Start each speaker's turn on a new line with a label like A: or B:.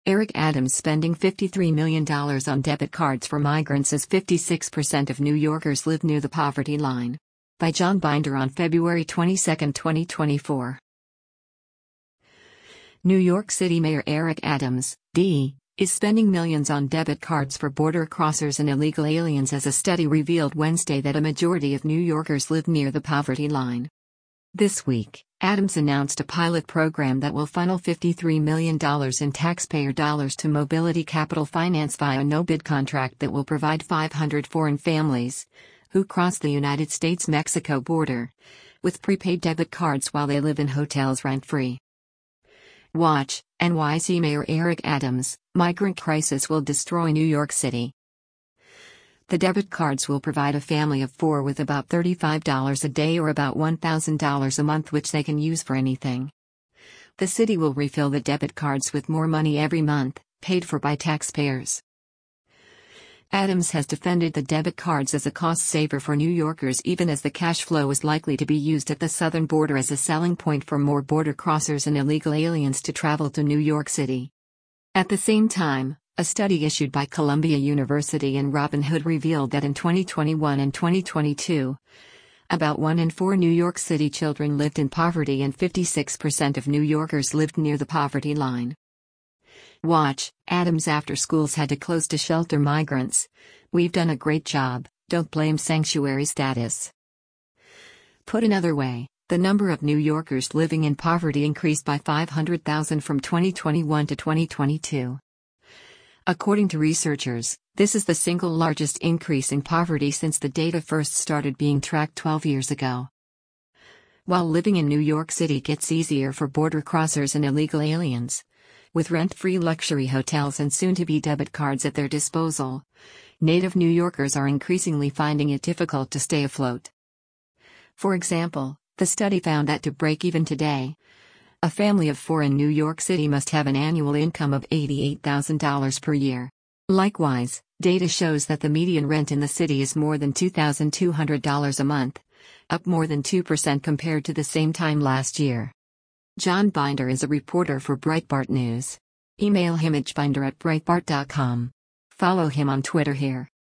A: Eric Adams spending $53 million on debit cards for migrants as 56% of New Yorkers live near the poverty line. By John Binder on February 22, 2024. New York City Mayor Eric Adams, D., is spending millions on debit cards for border crossers and illegal aliens as a study revealed Wednesday that a majority of New Yorkers live near the poverty line. This week, Adams announced a pilot program that will funnel $53 million in taxpayer dollars to Mobility Capital Finance via a no-bid contract that will provide 500 foreign families who cross the United States-Mexico border with prepaid debit cards while they live in hotels rent-free. Watch, NYC Mayor Eric Adams, migrant crisis will destroy New York City. The debit cards will provide a family of 4 with about $35 a day or about $1,000 a month, which they can use for anything. The city will refill the debit cards with more money every month, paid for by taxpayers. Adams has defended the debit cards as a cost saver for New Yorkers, even as the cash flow is likely to be used at the southern border as a selling point for more border crossers and illegal aliens to travel to New York City. At the same time, a study issued by Columbia University and Robinhood revealed that in 2021 and 2022, about 1 in 4 New York City children lived in poverty and 56% of New Yorkers lived near the poverty line. Watch, Adams after schools had to close to shelter migrants. We've done a great job, don't blame sanctuary status. Put another way, the number of New Yorkers living in poverty increased by 500,000 from 2021 to 2022. According to researchers, this is the single largest increase in poverty since the data first started being tracked 12 years ago. While living in New York City gets easier for border crossers and illegal aliens, with rent-free luxury hotels and soon-to-be debit cards at their disposal, native New Yorkers are increasingly finding it difficult to stay afloat. For example, the study found that to break even today, a family of 4 in New York City must have an annual income of $88,000 per year. Likewise, data shows that the median rent in the city is more than $2,200 a month, up more than 2% compared to the same time last year. John Binder is a reporter for Breitbart News. Email him at binder@breitbart.com. Follow him on Twitter here.